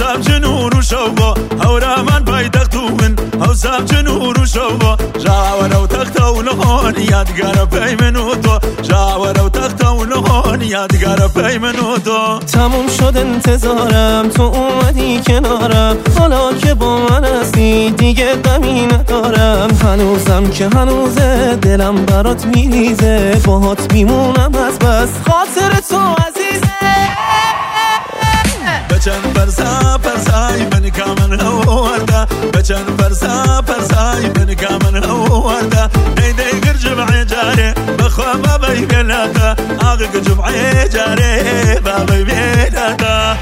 حوسام جنور و شوبا هورا من پایتخت و من حوسام جنور و شوبا جاور و تخت و لغون یادگار پی من و تو جاور و تخت و لغون یادگار پی من و تو تموم شد انتظارم تو اومدی کنارم حالا که با من هستی دیگه غمی ندارم هنوزم که هنوزه دلم برات میریزه باهات میمونم از بس خاطر تو عزیزه بچن پرسا پرسای من کامن هورده بچن پرسا پرسای من کامن هورده نیده گر جمعی جاره بخوا بابای بیلاتا آقا جمعی جاره بابای بیلاتا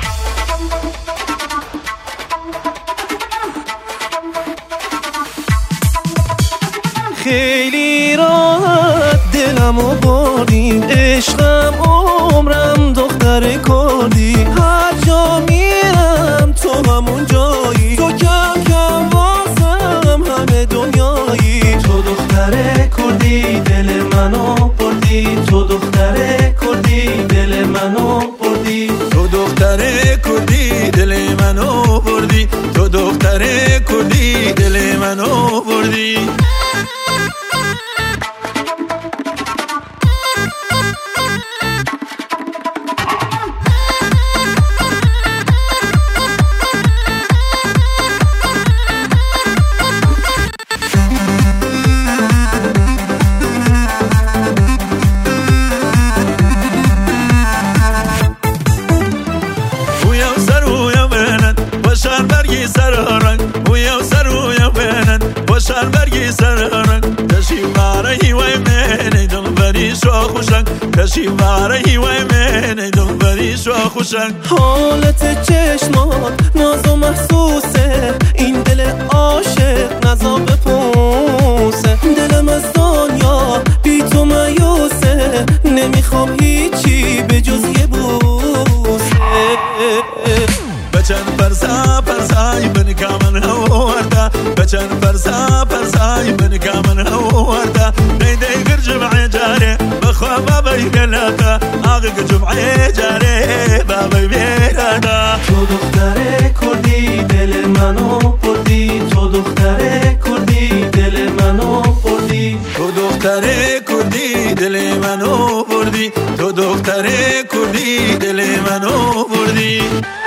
خیلی راحت دلمو بردی عشقم عمرم دختر کردی هر جا میرم تو همون جایی تو کم کم واسم همه دنیایی تو دختر کردی دل منو بردی تو دختر کردی دل منو بردی تو دختر کردی دل منو بردی تو دختر کردی دل منو بردی سررنگ ويا سر ويا بنن وشان برقي سررنگ تشي باري ويمن دل بريش وخوشنگ تشي باري ويمن دل بريش وخوشنگ حالت چشمات ناز و محسوسه این دل عاشق نزا بپوسه دلم از دنیا بی تو مایوسه نمیخوام هیچی به جز یه بوسه بچن پرسا پرسای من کامن هورده بچن پرسا پرسای من کامن هورده نیده گر جمعی جاره بخوا بابای گلاتا آقا جمعی جاره بابای بیلاتا تو دختر کردی دل منو بردی تو دختر کردی دل منو بردی تو دختر کردی دل منو بردی تو دختر کردی دل منو بردی